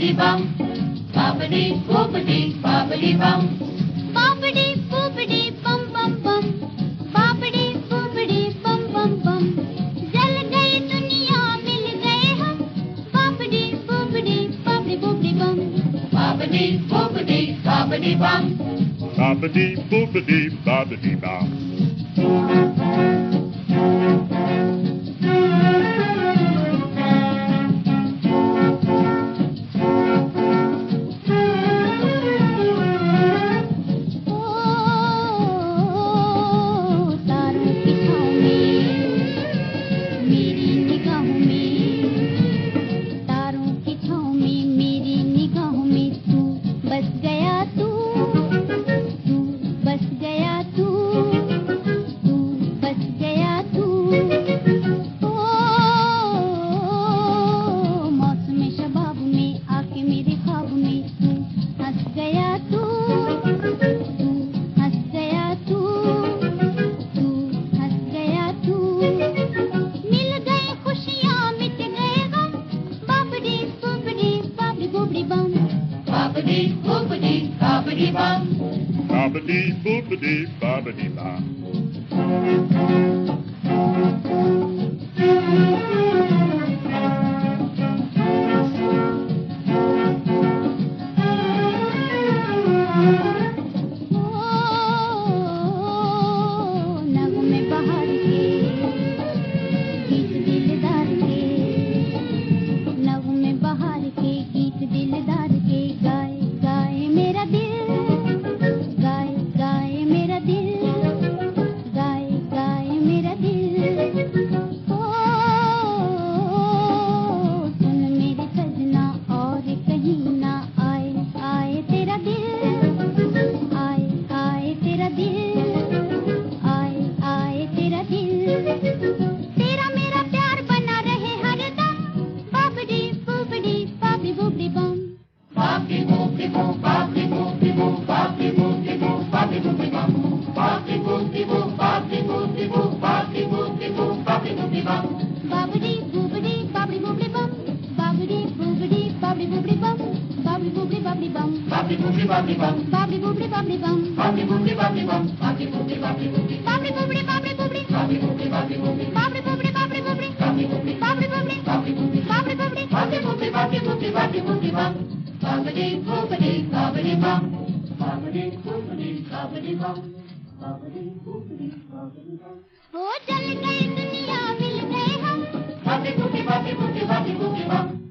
bobbidi bum, bobbidi bobbidi bobbidi bum, bobbidi bobbidi bum bum bum, bobbidi bobbidi bum bum bum। जल गई दुनिया मिल गए हम, bobbidi bobbidi bobbidi bobbidi bum, bobbidi bobbidi bobbidi bum, bobbidi bobbidi bobbidi bum। bobbidi bobbidi bobbidi bum, bobbidi bobbidi bobbidi bum। नगमे बहार के गीत दिलदार के, नगमे बहार के गीत दिलदार के, गाए गाए मेरा दिल, गाए गाए मेरा दिल, गाए गाए मेरा दिल। ओ सुन मेरी सजना और कहीं ना आए, आए तेरा दिल, आए आए तेरा दिल, आए आए तेरा दिल। तेरा मेरा प्यार बना रहे हरदम, बाबडी बुबडी बाबी बुबडी बम, bobbidi bobbidi boo, bobbidi bobbidi boo, bobbidi bobbidi boo, bobbidi bobbidi bum, bobbidi bobbidi boo, bobbidi bobbidi boo, bobbidi bobbidi boo, bobbidi bobbidi bum, बाबडी बुबडी बाबडी बुबडी बम, बाबडी बुबडी बाबडी बुबडी बम, बाबडी बुबडी बाबडी बम, bobbidi bobbidi bobbidi bum, बाबडी बुबडी बाबडी बम, bobbidi bobbidi bobbidi bum, bobbidi bobbidi bobbidi bobbidi, बाबडी बुबडी बाबडी बुबडी, bobbidi bobbidi bobbidi bobbidi, बाबडी बुबडी बाबडी बुबडी, bobbidi bobbidi बाबडी बुबडी bobbidi bobbidi, बाबडी बुबडी। bobbidi bobbidi bobbidi bobbidi, bobbidi bobbidi bum, bobbidi bobbidi bobbidi bum, bobbidi bobbidi bobbidi bum, bobbidi bobbidi bobbidi bum, हो जल गई दुनिया मिल गए हम, bobbidi bobbidi bobbidi bobbidi, bobbidi bobbidi bum।